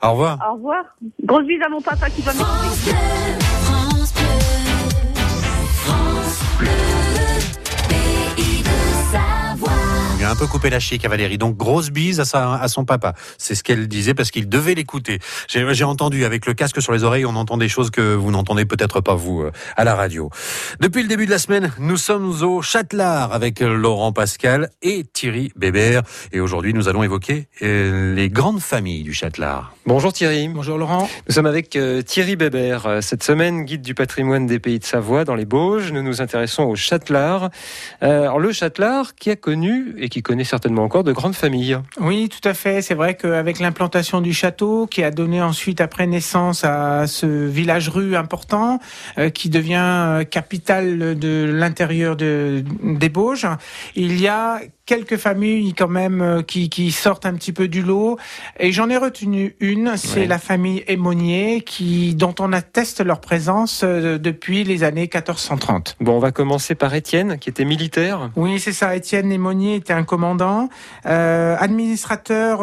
Au revoir. Au revoir. Grosse bise à mon papa qui va m'écouter. France Bleu, France Bleu, pays de Savoie. Il a un peu coupé la chic à Valérie, donc grosse bise à son papa. C'est ce qu'elle disait parce qu'il devait l'écouter. J'ai entendu avec le casque sur les oreilles, on entend des choses que vous n'entendez peut-être pas vous à la radio. Depuis le début de la semaine, nous sommes au Châtelard avec Laurent Pascal et Thierry Bébert. Et aujourd'hui, nous allons évoquer les grandes familles du Châtelard. Bonjour Thierry. Bonjour Laurent. Nous sommes avec Thierry Bébert. Cette semaine, guide du patrimoine des pays de Savoie dans les Bauges. Nous nous intéressons au Châtelard. Alors le Châtelard qui a connu et qui connaît certainement encore de grandes familles. Oui, tout à fait. C'est vrai qu'avec l'implantation du château, qui a donné ensuite après naissance à ce village-rue important, qui devient capitale de l'intérieur des Bauges, il y a quelques familles quand même qui sortent un petit peu du lot, et j'en ai retenu une, c'est la famille Aymonier, dont on atteste leur présence depuis les années 1430. Bon, on va commencer par Étienne, qui était militaire. Oui, c'est ça. Étienne Aymonier était un commandant, administrateur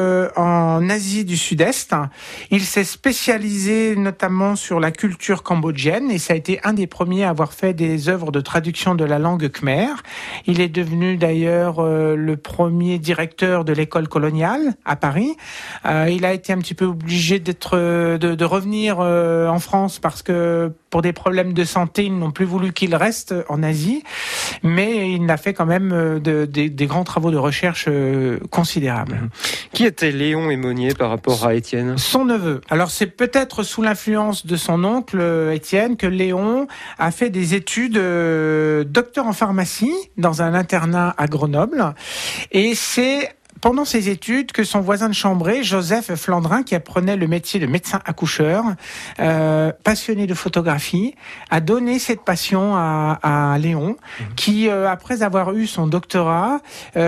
en Asie du Sud-Est. Il s'est spécialisé notamment sur la culture cambodgienne, et ça a été un des premiers à avoir fait des œuvres de traduction de la langue khmer. Il est devenu d'ailleurs le premier directeur de l'école coloniale à Paris. Il a été un petit peu obligé de revenir en France parce que pour des problèmes de santé, ils n'ont plus voulu qu'il reste en Asie, mais il a fait quand même des grands travaux de recherche considérables. Qui était Léon Aymonier par rapport à Étienne ? Son neveu. Alors c'est peut-être sous l'influence de son oncle Étienne que Léon a fait des études docteur en pharmacie dans un internat à Grenoble, et c'est pendant ses études que son voisin de chambrée, Joseph Flandrin, qui apprenait le métier de médecin accoucheur, passionné de photographie, a donné cette passion à Léon, qui, après avoir eu son doctorat,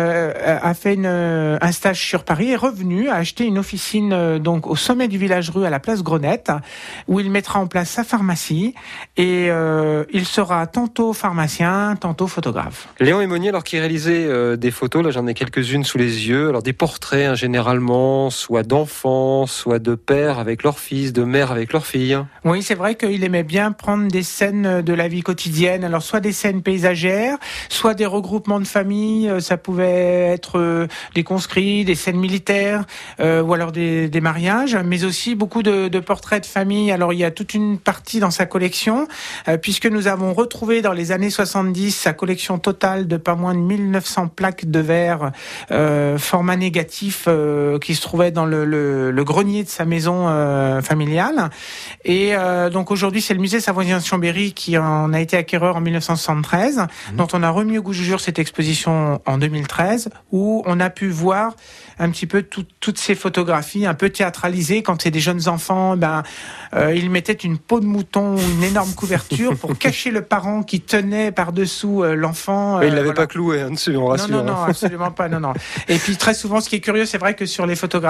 a fait un stage sur Paris, est revenu, a acheté une officine donc au sommet du village-rue à la place Grenette, où il mettra en place sa pharmacie, et il sera tantôt pharmacien, tantôt photographe. Léon Aymonier, alors qui réalisait des photos, là j'en ai quelques-unes sous les yeux. Alors des portraits généralement, soit d'enfants, soit de pères avec leurs fils, de mères avec leurs filles. Oui, c'est vrai qu'il aimait bien prendre des scènes de la vie quotidienne. Alors soit des scènes paysagères, soit des regroupements de familles. Ça pouvait être des conscrits, des scènes militaires, ou alors des mariages, mais aussi beaucoup de portraits de famille. Alors il y a toute une partie dans sa collection, puisque nous avons retrouvé dans les années 70 sa collection totale de pas moins de 1900 plaques de verre format négatif qui se trouvait dans le grenier de sa maison familiale. Et donc aujourd'hui, c'est le musée savoisien de Chambéry qui en a été acquéreur en 1973, dont on a remis au goût du jour cette exposition en 2013, où on a pu voir un petit peu toutes ces photographies un peu théâtralisées. Quand c'est des jeunes enfants, ils mettaient une peau de mouton ou une énorme couverture pour cacher le parent qui tenait par-dessous l'enfant. Il l'avait pas cloué dessus, on rassure. Non, absolument pas. Non. Et puis très souvent, ce qui est curieux, c'est vrai que sur les photographies,